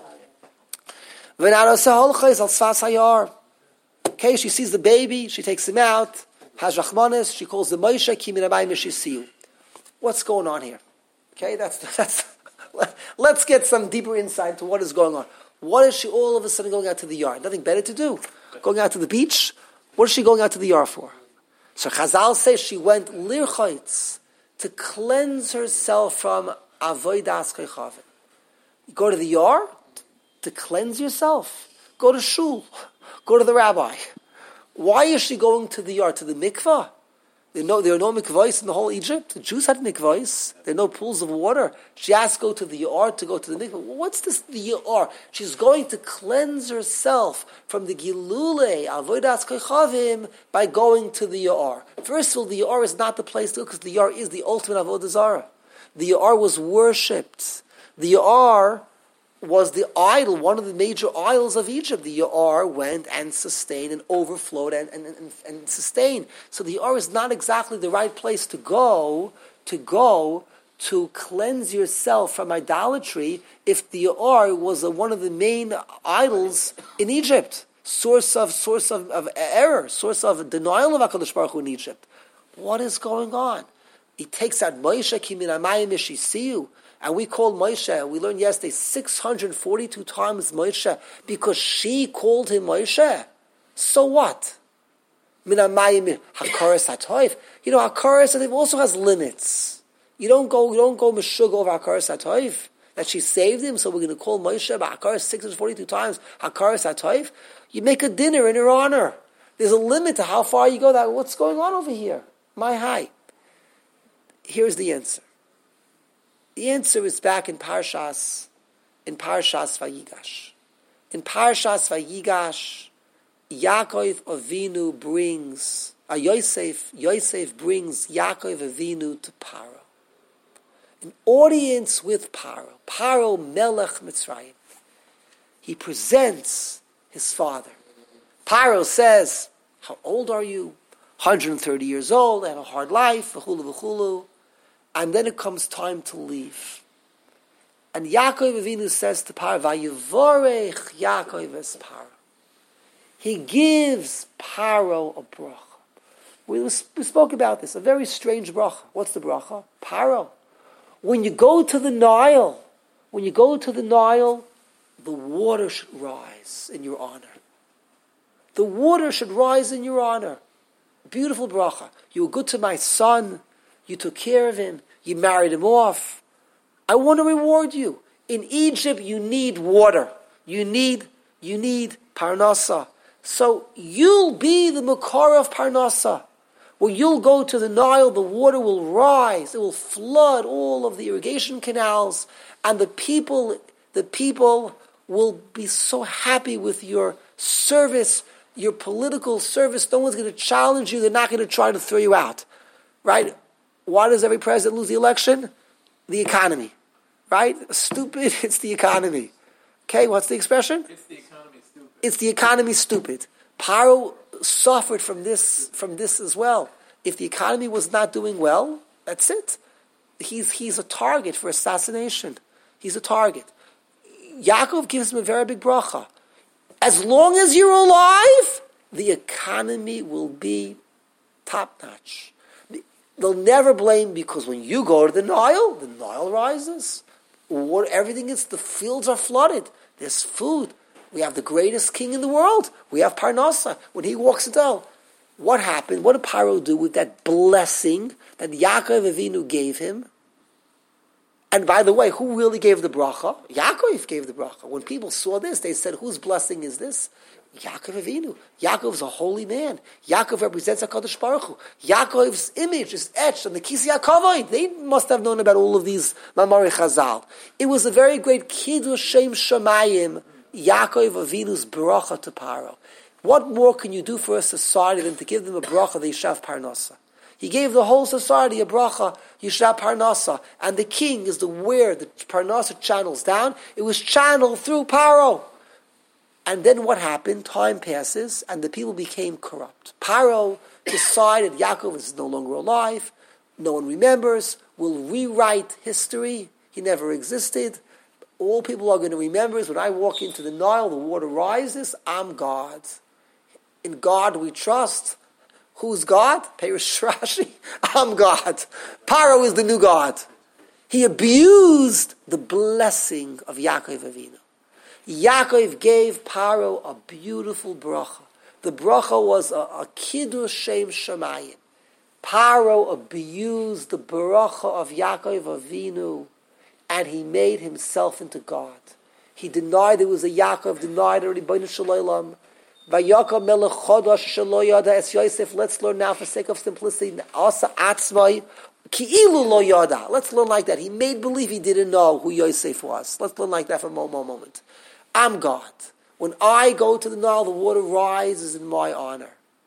V'naroseh holchoitz al Sfas Hayar. Okay, she sees the baby, she takes him out. Has Rachmanis, she calls the Moshe, Ki min hamayim yishisiu. What's going on here? Okay, that's, that's, let's get some deeper insight to what is going on. What is she all of a sudden going out to the yard? Nothing better to do. Going out to the beach? What is she going out to the yard for? So Chazal says she went lirchoitz, to cleanse herself from avodas koichavim. You go to the yard to cleanse yourself. Go to shul. Go to the rabbi. Why is she going to the yard, to the mikvah? There, no, there are no mikvahs in the whole Egypt. The Jews had mikvahs. There are no pools of water. She has to go to the Ya'ar to go to the mikvah. What's this, the Ya'ar? She's going to cleanse herself from the Gilule, Avodas Kochavim, by going to the Ya'ar. First of all, the Ya'ar is not the place to go, because the Ya'ar is the ultimate Avodah Zarah. The Ya'ar was worshipped. The Ya'ar was the idol, one of the major idols of Egypt. The Ya'ar went and sustained and overflowed and, and, and, and sustained. So the Ya'ar is not exactly the right place to go, to go to cleanse yourself from idolatry if the Ya'ar was a, one of the main idols in Egypt. Source of source of, of error, source of denial of HaKadosh Baruch Hu in Egypt. What is going on? He takes out Moshe, Ki min hamayim yishisiyu. And we called Moshe, we learned yesterday, six hundred forty-two times Moshe, because she called him Moshe. So what? Min hamayim hakaras hatoif. You know, hakaras hatoif also has limits. You don't go, you don't go meshug over hakaras hatoif. That she saved him, so we're going to call Moshe by hakaras six hundred forty-two times hakaras hatoif. You make a dinner in her honor. There's a limit to how far you go. That what's going on over here? My high. Here's the answer. The answer is back in Parshas, in Parshas Vayigash. In Parshas Vayigash, Yaakov Avinu brings, uh, Yosef, Yosef brings Yaakov Avinu to Paro. An audience with Paro. Paro Melech Mitzrayim. He presents his father. Paro says, how old are you? one hundred thirty years old, I have a hard life, v'chulu v'chulu. And then it comes time to leave. And Yaakov Avinu says to Paro, Vayivorech Yaakov es Paro. He gives Paro a bracha. We, we spoke about this, a very strange bracha. What's the bracha? Paro. When you go to the Nile, when you go to the Nile, the water should rise in your honor. The water should rise in your honor. Beautiful bracha. You were good to my son. You took care of him. You married him off. I want to reward you. In Egypt, you need water. You need, you need parnasa. So you'll be the makar of parnasa. When you'll go to the Nile, the water will rise. It will flood all of the irrigation canals, and the people, the people will be so happy with your service, your political service. No one's going to challenge you. They're not going to try to throw you out, right? Why does every president lose the election? The economy, right? Stupid, it's the economy. Okay, what's the expression? It's the economy stupid. It's the economy stupid. Paro suffered from this, from this as well. If the economy was not doing well, that's it. He's, he's a target for assassination. He's a target. Yaakov gives him a very big bracha. As long as you're alive, the economy will be top-notch. They'll never blame, because when you go to the Nile, the Nile rises. Water, everything is, the fields are flooded. There's food. We have the greatest king in the world. We have Parnasa. When he walks into hell, what happened? What did Paro do with that blessing that Yaakov Avinu gave him? And by the way, who really gave the bracha? Yaakov gave the bracha. When people saw this, they said, whose blessing is this? Yaakov Avinu. Yaakov is a holy man. Yaakov represents HaKadosh Baruch Hu. Yaakov's image is etched on the Kisi HaKavod. They must have known about all of these Mamari Chazal. It was a very great Kiddush Shem Shamayim, Yaakov Avinu's bracha to Paro. What more can you do for a society than to give them a bracha, the Yishav Parnasa? He gave the whole society a bracha, Yishav Parnasa. And the king is the where the Parnasa channels down. It was channeled through Paro. And then what happened? Time passes, and the people became corrupt. Paro decided Yaakov is no longer alive. No one remembers. We'll rewrite history. He never existed. All people are going to remember is when I walk into the Nile, the water rises. I'm God. In God we trust. Who's God? Perish Rashi. I'm God. Paro is the new God. He abused the blessing of Yaakov Avinu. Yaakov gave Paro a beautiful bracha. The bracha was a, a kiddush shem shamayim. Paro abused the bracha of Yaakov Avinu, and he made himself into God. He denied there was a Yaakov, denied a Rebbeinu Shalom. Vayakam melech chodosh shelo yada es Yosef. Let's learn now for sake of simplicity. Asa atzmai ki'ilu lo yada. Let's learn like that. He made believe he didn't know who Yosef was. Let's learn like that for a moment. I'm God. When I go to the Nile, the water rises in my honor.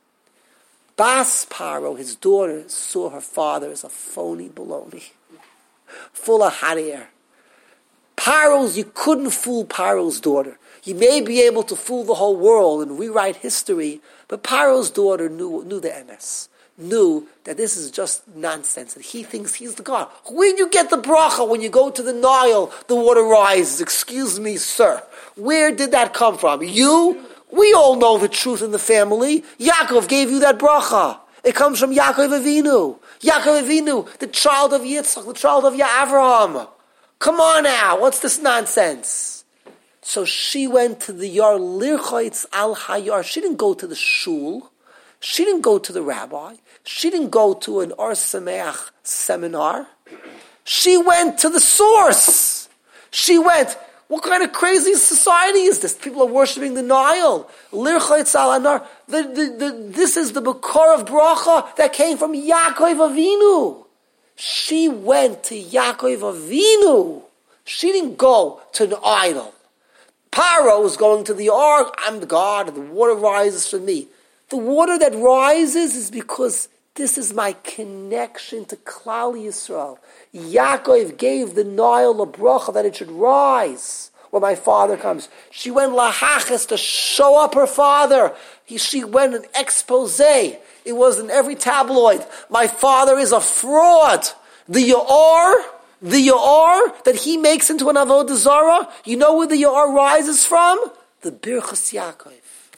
Bas Paro, his daughter, saw her father as a phony baloney, full of hot air. Paro's, you couldn't fool Paro's daughter. You may be able to fool the whole world and rewrite history, but Paro's daughter knew, knew the M S, knew that this is just nonsense, and he thinks he's the God. Where do you get the bracha when you go to the Nile, the water rises? Excuse me, sir. Where did that come from? You? We all know the truth in the family. Yaakov gave you that bracha. It comes from Yaakov Avinu. Yaakov Avinu, the child of Yitzchak, the child of Avraham. Come on now, what's this nonsense? So she went to the Yar Lirchaitz al Hayar. She didn't go to the shul. She didn't go to the rabbi. She didn't go to an Or Sameach seminar. She went to the source. She went, what kind of crazy society is this? People are worshipping the Nile. Lirchaitz al Anar. The, the, the, this is the Bekor of Bracha that came from Yaakov Avinu. She went to Yaakov Avinu. She didn't go to an idol. Paro is going to the ark. I'm the God, and the water rises from me. The water that rises is because this is my connection to Klal Yisrael. Yaakov gave the Nile a bracha that it should rise when my father comes. She went lahachas to show up her father. He, she went an expose. It was in every tabloid. My father is a fraud. The Ya'ar, the Ya'ar that he makes into an Avodah Zarah, you know where the Ya'ar rises from? The Birchas Yaakov.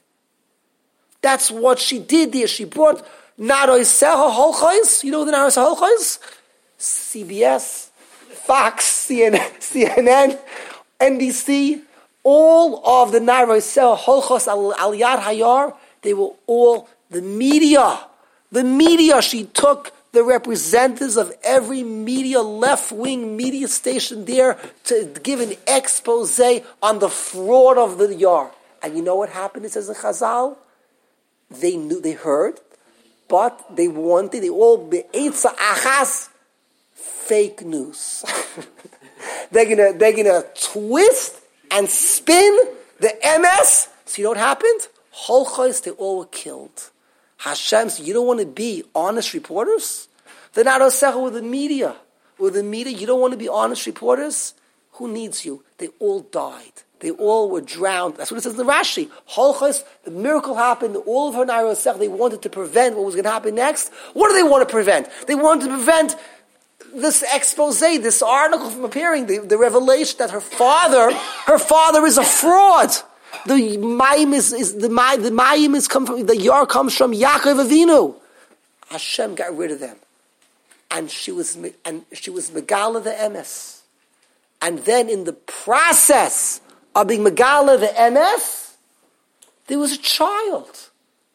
That's what she did there. She brought Naroiseha Holchais. You know the Naroiseha Holchais? C B S, Fox, C N N, C N N, N B C, all of the Naroiseha Holchais Al Yad Hayar, they were all the media. The media, she took the representatives of every media, left-wing media station there to give an expose on the fraud of the Yar. And you know what happened? It says in Chazal, they knew, they heard, but they wanted, they all, be'etza achas, fake news. they're gonna, they're gonna twist and spin the M S. So you know what happened? Holchos, they all were killed. Hashem said, you don't want to be honest reporters? They're not osech with the media. With the media, you don't want to be honest reporters? Who needs you? They all died. They all were drowned. That's what it says in the Rashi. Holchos, the miracle happened. All of her Nairosech, they wanted to prevent what was going to happen next. What do they want to prevent? They wanted to prevent this expose, this article from appearing, the, the revelation that her father, her father is a fraud. The Mayim is, is the Mayim, the Mayim is come from, the Yar comes from Yaakov Avinu. Hashem got rid of them. And she was, and she was Megala the M S. And then in the process of being Megala the M S, there was a child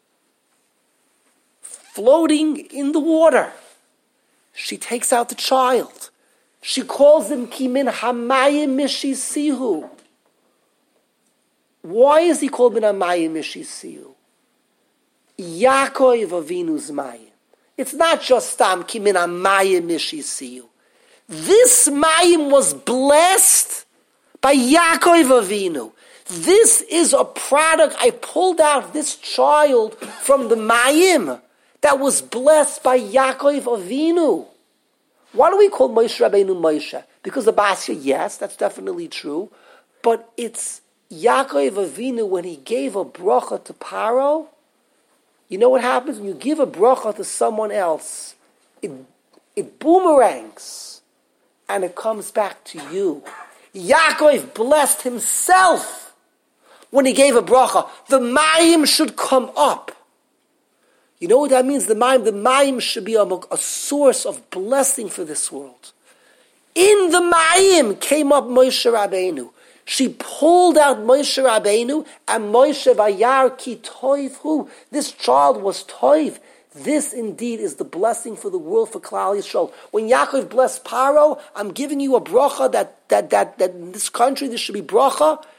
floating in the water. She takes out the child. She calls him Kimin Hamayim Mishisihu. Why is he called Min Hamayim Mishisihu? Yaakov Avinu's Mayim. It's not just Stam Kimin Hamayim Mishisihu. This Mayim was blessed by Yaakov Avinu. This is a product. I pulled out this child from the Mayim that was blessed by Yaakov Avinu. Why do we call Moshe Rabbeinu Moshe? Because the Basya, yes, that's definitely true. But it's Yaakov Avinu, when he gave a bracha to Paro, you know what happens? When you give a bracha to someone else, it, it boomerangs, and it comes back to you. Yaakov blessed himself when he gave a bracha. The Mayim should come up. You know what that means? The Mayim, the Mayim should be a, a source of blessing for this world. In the Mayim came up Moshe Rabbeinu. She pulled out Moshe Rabbeinu, and Moshe Vayar ki toivhu. This child was toiv. This indeed is the blessing for the world, for Klal Yisrael. When Yaakov blessed Paro, I'm giving you a bracha that, that, that, that in this country there should be bracha.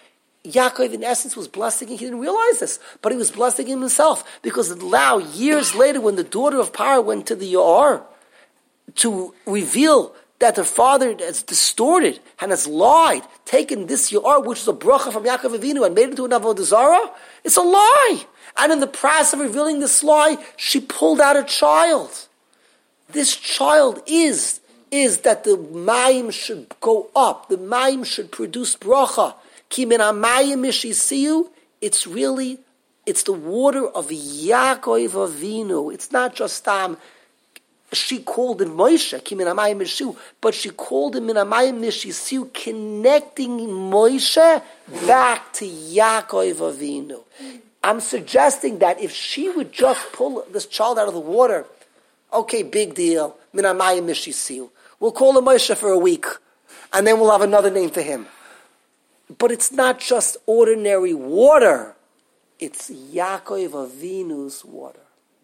Yaakov, in essence, was blessing him. He didn't realize this, but he was blessing him himself, because now, years later, when the daughter of Paro went to the Yaar to reveal that her father has distorted and has lied, taken this Yaar, which is a bracha from Yaakov Avinu, and made it into an avodah zarah, it's a lie. And in the process of revealing this lie, she pulled out a child. This child is, is that the mayim should go up. The mayim should produce bracha. Ki min hamayim mishisiyu, it's really, it's the water of Yaakov Avinu. It's not just um, she called him Moshe, Ki min hamayim mishiu, but she called him min hamayim mishisiyu, connecting Moshe back to Yaakov Avinu. I'm suggesting that if she would just pull this child out of the water, okay, big deal, min hamayim mishisiyu. We'll call him Moshe for a week, and then we'll have another name for him. But it's not just ordinary water. It's Yaakov Avinu's water.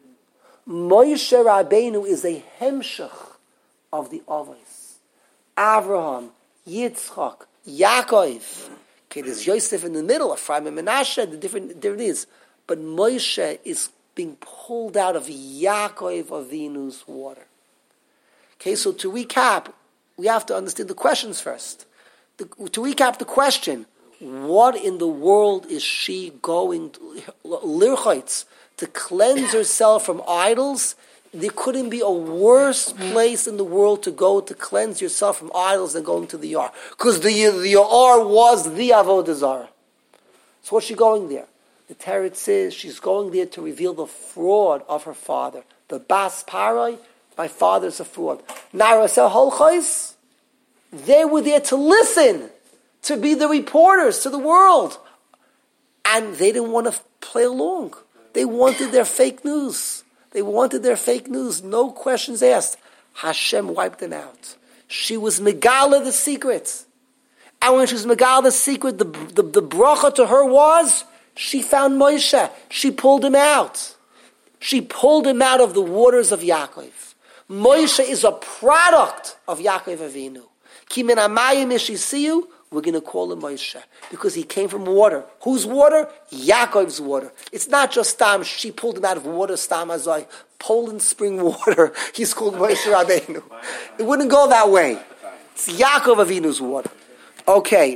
Moshe Rabbeinu is a hemshech of the Avos. Avraham, Yitzchak, Yaakov. Okay, there's Yosef in the middle, Ephraim and Menashe, the different, different is. But Moshe is being pulled out of Yaakov Avinu's water. Okay, so to recap, we have to understand the questions first. The, to recap the question, what in the world is she going to, lirchaitz, to cleanse herself from idols? There couldn't be a worse place in the world to go to cleanse yourself from idols than going to the Yar. Because the, the Yar was the Avodah Zarah. So what's she going there? The Teretz says she's going there to reveal the fraud of her father. The Bas Parai, my father's a fraud. Narasel Holchais, they were there to listen, to be the reporters to the world. And they didn't want to play along. They wanted their fake news. They wanted their fake news. No questions asked. Hashem wiped them out. She was Megala the secret. And when she was Megala the secret, the, the, the bracha to her was, she found Moshe. She pulled him out. She pulled him out of the waters of Yaakov. Moshe is a product of Yaakov Avinu. Ki min hamayim mishisiyu, we're going to call him Moshe, because he came from water. Whose water? Yaakov's water. It's not just Stam, she pulled him out of water, Stam Azai, Poland spring water. He's called Moshe Rabbeinu. It wouldn't go that way. It's Yaakov Avinu's water. Okay.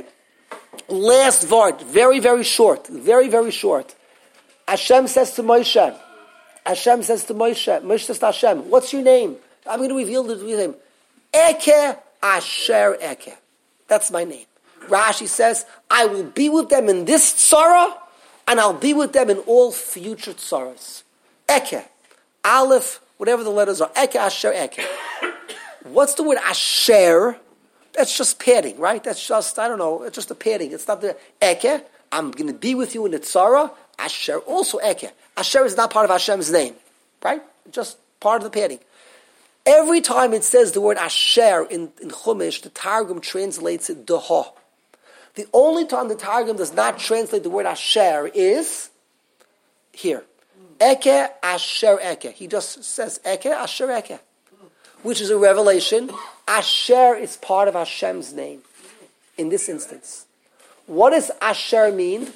Last word, very, very short. Very, very short. Hashem says to Moshe, Hashem says to Moshe, Moshe says to Hashem, what's your name? I'm going to reveal the name. Eke Asher Eke. That's my name. Rashi says, I will be with them in this tzara, and I'll be with them in all future tzaras. Eke. Aleph, whatever the letters are. Eke Asher Eke. What's the word Asher? That's just padding, right? That's just, I don't know, it's just a padding. It's not the Eke. I'm going to be with you in the tzara. Asher, also Eke. Asher is not part of Hashem's name, right? Just part of the padding. Every time it says the word Asher in, in Chumash, the Targum translates it Daha. The only time the Targum does not translate the word Asher is here. Eke Asher Eke. He just says Eke Asher Eke, which is a revelation. Asher is part of Hashem's name in this instance. What does Asher mean?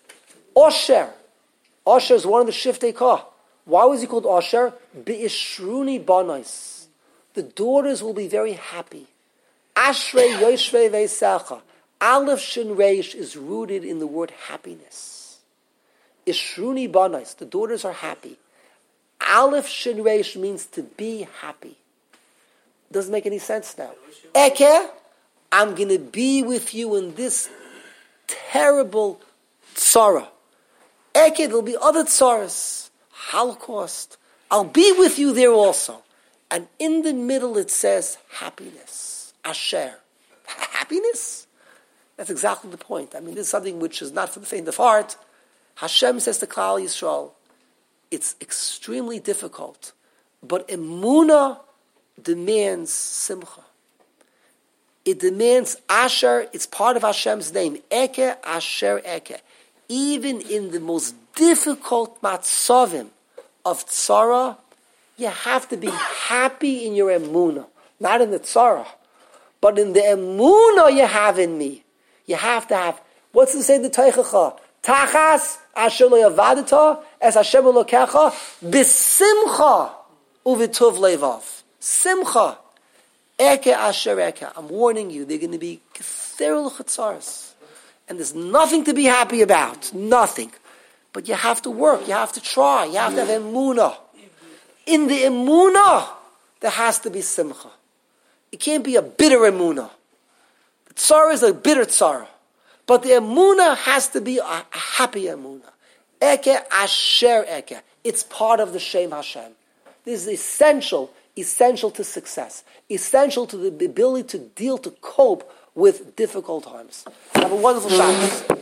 Osher. Osher is one of the Shiftei Kah. Why was he called Osher? Be'ishruni banais. The daughters will be very happy. Ashrei Yoshvei Veisacha. Aleph Shin Reish is rooted in the word happiness. Ishruni banais. The daughters are happy. Aleph Shin Reish means to be happy. Doesn't make any sense now. Eke, I'm going to be with you in this terrible tzara. Eke, there'll be other tzaras. Holocaust. I'll be with you there also. And in the middle it says happiness. Asher. Happiness? That's exactly the point. I mean, this is something which is not for the faint of heart. Hashem says to Klal Yisrael, it's extremely difficult, but emunah demands simcha. It demands Asher. It's part of Hashem's name. Eke, Asher, Eke. Even in the most difficult matzavim of tzara, you have to be happy in your emunah. Not in the tzara, but in the emunah you have in me. You have to have, What's the say the Teichacha? Tachas asher lo yavadita es Hashem elokecha b'simcha uvituv levav. Simcha. Eke asher eke. I'm warning you, they're going to be ketherul chatzaros. And there's nothing to be happy about. Nothing. But you have to work. You have to try. You have to have emunah. In the emunah, there has to be simcha. It can't be a bitter emunah. The tzara is a bitter tzara. But the emunah has to be a, a happy emunah. Eke asher eke. It's part of the Shem Hashem. This is essential, essential to success. Essential to the ability to deal, to cope with difficult times. Have a wonderful Shabbos.